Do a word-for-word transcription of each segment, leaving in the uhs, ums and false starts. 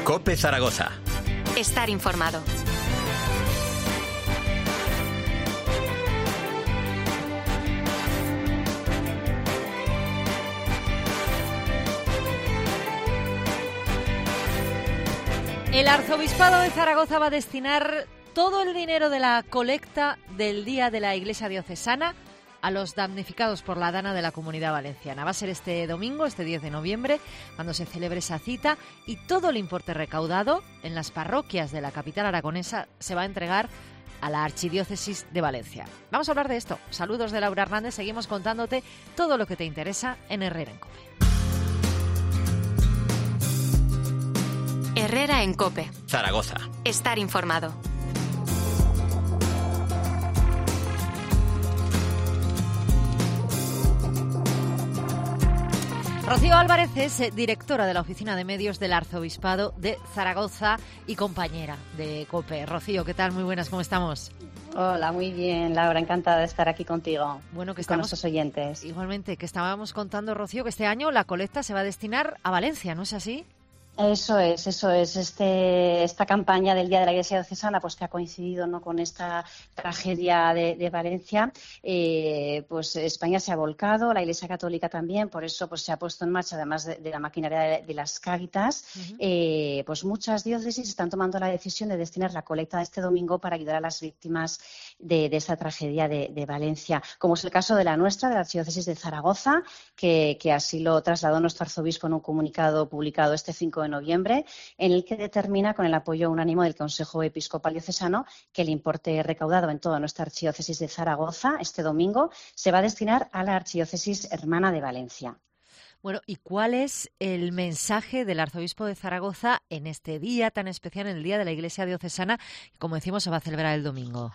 COPE Zaragoza. Estar informado. El Arzobispado de Zaragoza va a destinar todo el dinero de la colecta del Día de la Iglesia Diocesana a los damnificados por la dana de la Comunidad Valenciana. Va a ser este domingo, este diez de noviembre, cuando se celebre esa cita, y todo el importe recaudado en las parroquias de la capital aragonesa se va a entregar a la Archidiócesis de Valencia. Vamos a hablar de esto. Saludos de Laura Hernández. Seguimos contándote todo lo que te interesa en Herrera en COPE. Herrera en COPE. Zaragoza. Estar informado. Rocío Álvarez es directora de la Oficina de Medios del Arzobispado de Zaragoza y compañera de COPE. Rocío, ¿qué tal? Muy buenas, ¿cómo estamos? Hola, muy bien, Laura, encantada de estar aquí contigo. Bueno, que y estamos, con nuestros oyentes. Igualmente, que estábamos contando, Rocío, que este año la colecta se va a destinar a Valencia, ¿no es así? Eso es, eso es. Este, esta campaña del Día de la Iglesia Diocesana, pues que ha coincidido, ¿no?, con esta tragedia de, de Valencia, eh, pues España se ha volcado, la Iglesia Católica también, por eso pues se ha puesto en marcha, además de, de la maquinaria de, de las Cáritas, uh-huh. eh, pues muchas diócesis están tomando la decisión de destinar la colecta de este domingo para ayudar a las víctimas de, de esta tragedia de, de Valencia, como es el caso de la nuestra, de la Archidiócesis de Zaragoza, que, que así lo trasladó nuestro arzobispo en un comunicado publicado este cinco de noviembre, en el que determina, con el apoyo unánime del Consejo Episcopal Diocesano, que el importe recaudado en toda nuestra Archidiócesis de Zaragoza este domingo se va a destinar a la Archidiócesis Hermana de Valencia. Bueno, ¿y cuál es el mensaje del Arzobispo de Zaragoza en este día tan especial, en el Día de la Iglesia Diocesana, que, como decimos, se va a celebrar el domingo?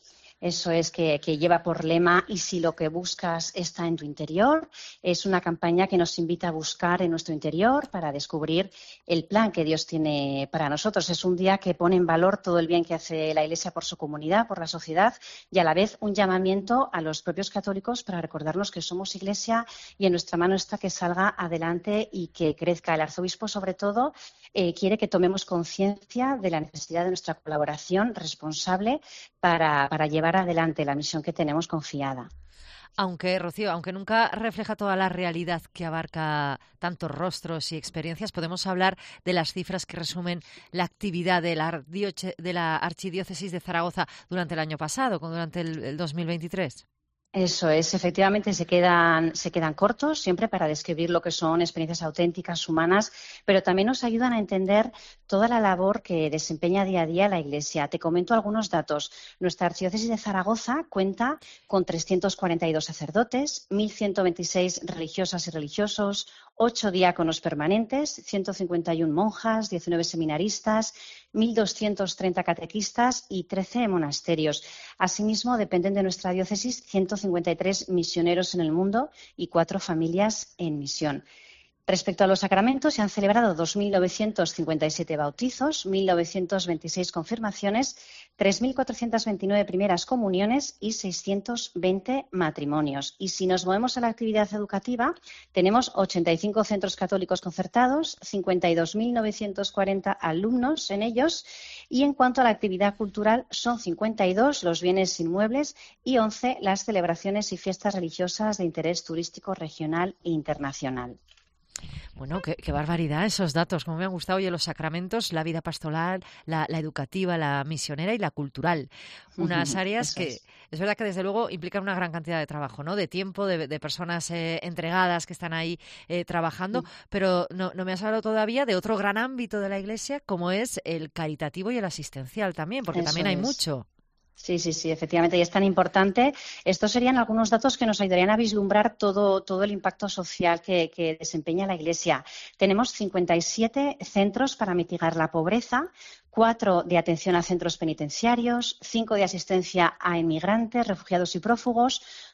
Eso es, que, que lleva por lema "y si lo que buscas está en tu interior". Es una campaña que nos invita a buscar en nuestro interior para descubrir el plan que Dios tiene para nosotros. Es un día que pone en valor todo el bien que hace la Iglesia por su comunidad, por la sociedad, y a la vez un llamamiento a los propios católicos para recordarnos que somos Iglesia y en nuestra mano está que salga adelante y que crezca. El arzobispo, sobre todo, eh, quiere que tomemos conciencia de la necesidad de nuestra colaboración responsable para, para llevar adelante la misión que tenemos confiada. Aunque, Rocío, aunque nunca refleja toda la realidad que abarca tantos rostros y experiencias, podemos hablar de las cifras que resumen la actividad de la, de la Archidiócesis de Zaragoza durante el año pasado, durante el, el dos mil veintitrés. Eso es, efectivamente se quedan, se quedan cortos siempre para describir lo que son experiencias auténticas, humanas, pero también nos ayudan a entender toda la labor que desempeña día a día la Iglesia. Te comento algunos datos. Nuestra Archidiócesis de Zaragoza cuenta con trescientos cuarenta y dos sacerdotes, mil ciento veintiséis religiosas y religiosos, ocho diáconos permanentes, ciento cincuenta y una monjas, diecinueve seminaristas, mil doscientos treinta catequistas y trece monasterios. Asimismo, dependen de nuestra diócesis ciento cincuenta y tres misioneros en el mundo y cuatro familias en misión. Respecto a los sacramentos, se han celebrado dos mil novecientos cincuenta y siete bautizos, mil novecientos veintiséis confirmaciones, tres mil cuatrocientas veintinueve primeras comuniones y seiscientos veinte matrimonios. Y si nos movemos a la actividad educativa, tenemos ochenta y cinco centros católicos concertados, cincuenta y dos mil novecientos cuarenta alumnos en ellos, y en cuanto a la actividad cultural, son cincuenta y dos los bienes inmuebles y once las celebraciones y fiestas religiosas de interés turístico regional e internacional. Bueno, qué, qué barbaridad esos datos, como me han gustado. Oye, los sacramentos, la vida pastoral, la, la educativa, la misionera y la cultural. Unas áreas que es. es verdad que desde luego implican una gran cantidad de trabajo, ¿no? De tiempo, de, de personas eh, entregadas que están ahí eh, trabajando, sí. Pero no, no me has hablado todavía de otro gran ámbito de la Iglesia, como es el caritativo y el asistencial también, porque Eso también hay es. mucho. Sí, sí, sí, efectivamente, y es tan importante. Estos serían algunos datos que nos ayudarían a vislumbrar todo, todo el impacto social que, que desempeña la Iglesia. Tenemos cincuenta y siete centros para mitigar la pobreza, cuatro de atención a centros penitenciarios, cinco de asistencia a inmigrantes, refugiados y prófugos,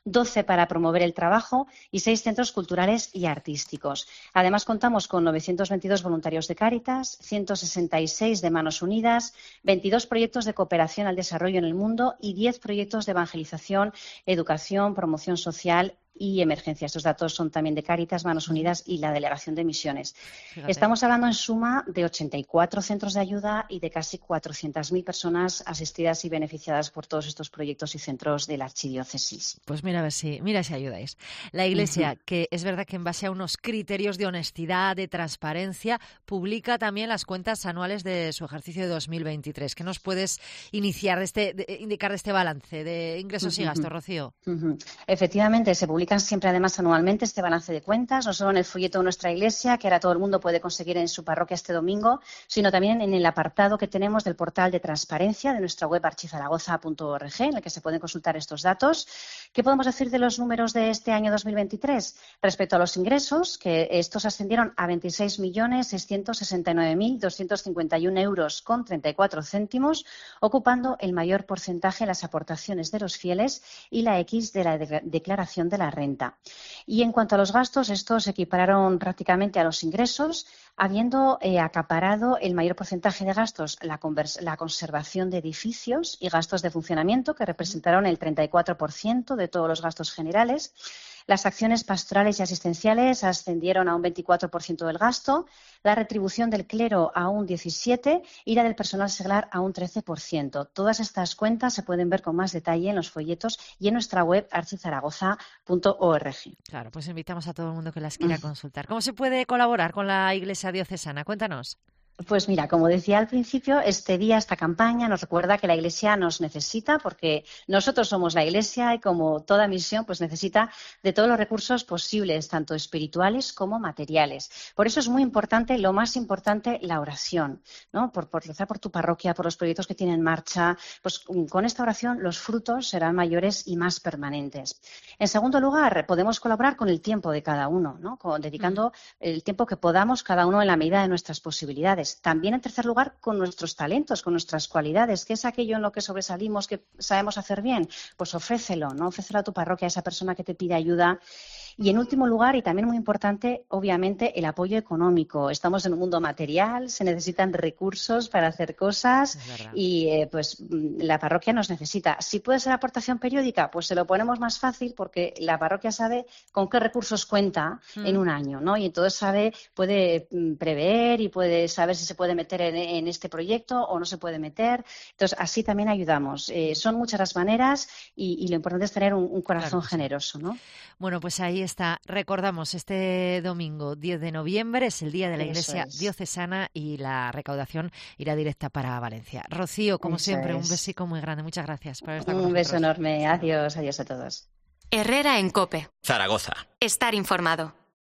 doce para promover el trabajo y seis centros culturales y artísticos. Además, contamos con novecientos veintidós voluntarios de Cáritas, ciento sesenta y seis de Manos Unidas, veintidós proyectos de cooperación al desarrollo en el mundo y diez proyectos de evangelización, educación, promoción social y emergencia. Estos datos son también de Cáritas, Manos Unidas y la Delegación de Misiones. Fíjate. Estamos hablando en suma de ochenta y cuatro centros de ayuda y de casi cuatrocientas mil personas asistidas y beneficiadas por todos estos proyectos y centros de la archidiócesis. Pues mira a ver si, mira si ayudáis. La Iglesia, uh-huh. que es verdad que en base a unos criterios de honestidad, de transparencia, publica también las cuentas anuales de su ejercicio de dos mil veintitrés. ¿Qué nos puedes iniciar de este, de, indicar de este balance de ingresos uh-huh. y gastos, Rocío? Uh-huh. Efectivamente, se publica Publican siempre, además, anualmente este balance de cuentas, no solo en el folleto de nuestra iglesia, que ahora todo el mundo puede conseguir en su parroquia este domingo, sino también en el apartado que tenemos del portal de transparencia de nuestra web archizaragoza punto org, en el que se pueden consultar estos datos. ¿Qué podemos decir de los números de este año dos mil veintitrés? Respecto a los ingresos, que estos ascendieron a veintiséis millones seiscientos sesenta y nueve mil doscientos cincuenta y uno euros con treinta y cuatro céntimos, ocupando el mayor porcentaje las aportaciones de los fieles y la X de la de- declaración de la renta. Y en cuanto a los gastos, estos se equipararon prácticamente a los ingresos, habiendo eh, acaparado el mayor porcentaje de gastos la, convers- la conservación de edificios y gastos de funcionamiento, que representaron el treinta y cuatro por ciento de todos los gastos generales. Las acciones pastorales y asistenciales ascendieron a un veinticuatro por ciento del gasto, la retribución del clero a un diecisiete por ciento y la del personal seglar a un trece por ciento. Todas estas cuentas se pueden ver con más detalle en los folletos y en nuestra web archizaragoza punto org. Claro, pues invitamos a todo el mundo que las quiera consultar. ¿Cómo se puede colaborar con la Iglesia Diocesana? Cuéntanos. Pues mira, como decía al principio, este día, esta campaña nos recuerda que la Iglesia nos necesita porque nosotros somos la Iglesia y como toda misión pues necesita de todos los recursos posibles, tanto espirituales como materiales. Por eso es muy importante, lo más importante, la oración, ¿no? Por, por rezar por tu parroquia, por los proyectos que tienen en marcha. Pues con esta oración los frutos serán mayores y más permanentes. En segundo lugar, podemos colaborar con el tiempo de cada uno, ¿no? Con, dedicando el tiempo que podamos cada uno en la medida de nuestras posibilidades. También, en tercer lugar, con nuestros talentos, con nuestras cualidades. ¿Qué es aquello en lo que sobresalimos, que sabemos hacer bien? Pues ofrécelo, ¿no? Ofrécelo a tu parroquia, a esa persona que te pide ayuda. Y, en último lugar, y también muy importante, obviamente, el apoyo económico. Estamos en un mundo material, se necesitan recursos para hacer cosas y, eh, pues, la parroquia nos necesita. Si puede ser aportación periódica, pues se lo ponemos más fácil porque la parroquia sabe con qué recursos cuenta mm. en un año, ¿no? Y entonces sabe, puede prever y puede saber si se puede meter en, en este proyecto o no se puede meter. Entonces, así también ayudamos. Eh, son muchas las maneras y, y lo importante es tener un, un corazón claro, generoso, ¿no? Bueno, pues ahí está. Recordamos, este domingo diez de noviembre es el Día de la Iglesia es. Diocesana y la recaudación irá directa para Valencia. Rocío, como Eso siempre, es. un besico muy grande. Muchas gracias por estar con Un nosotros. beso enorme. Adiós, adiós a todos. Herrera en COPE. Zaragoza. Estar informado.